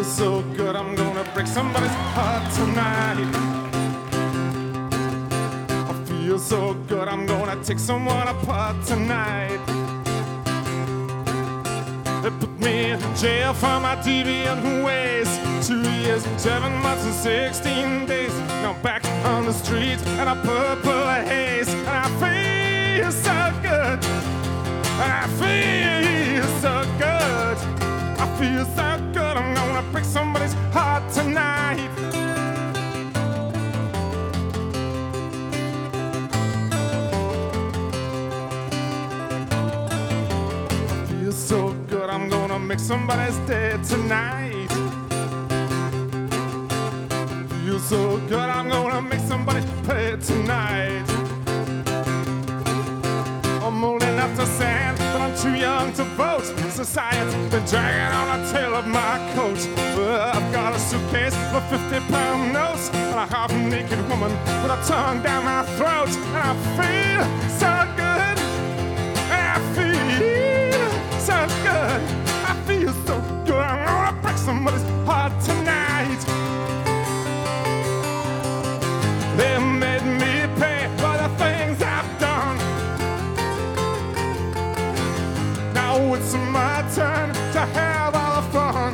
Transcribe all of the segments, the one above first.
so good, I'm gonna break somebody's heart tonight. I feel so good, I'm gonna take someone apart tonight. They put me in jail for my deviant ways. 2 years, 7 months and 16 days. Now I'm back on the streets and a purple haze. And I feel so good. I feel so good. I feel so good. I'm gonna break somebody's heart tonight. I feel so good. I'm gonna make somebody's day tonight. Feel so good. I'm gonna make somebody play tonight. I'm old enough to stand, but I'm too young to vote. Society's been dragging on the tail of my coat. I've got a suitcase of 50-pound notes and a half-naked woman with a tongue down my throat. And I feel so good. I feel so good. I feel so good. I'm gonna break somebody's heart tonight. They made me pay for the things I've done. Now it's my turn to have all the fun.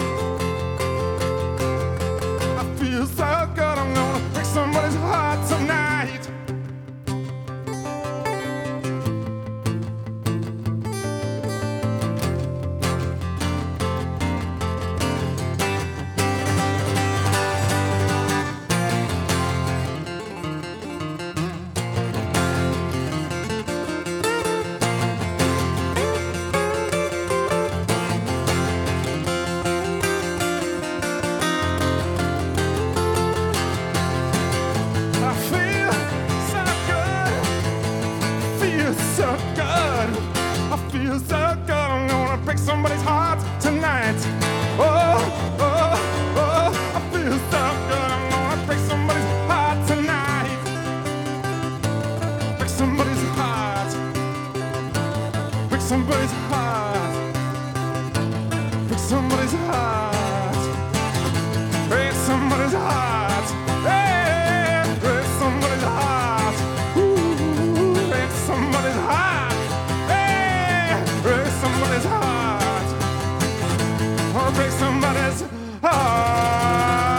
I feel so good, I'm gonna break somebody's heart tonight. I feel so good, I'm gonna break somebody's heart tonight. Oh, oh, oh, I feel so good, I'm gonna break somebody's heart tonight. Break somebody's heart. Break somebody's heart. Break somebody's heart. Break somebody's heart. Hey, break somebody's heart. Ooh, break somebody's heart. Break somebody's heart. Oh, break somebody's heart.